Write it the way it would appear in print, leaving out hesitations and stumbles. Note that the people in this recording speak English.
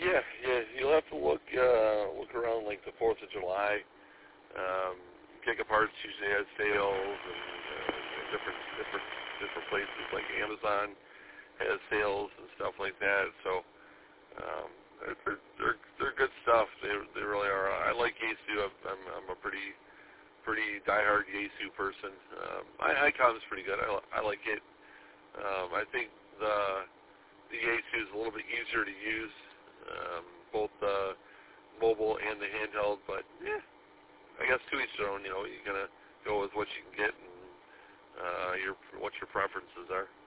Yeah. You'll have to look around like the 4th of July. Gigaparts usually has sales, and different places like Amazon has sales and stuff like that. So they're good stuff. They really are. I like Yaesu. I'm a pretty diehard Yaesu person. Icon is pretty good. I like it. I think the Yaesu is a little bit easier to use, both the mobile and the handheld. But yeah, I guess to each their own. You're gonna go with what you can get and what your preferences are.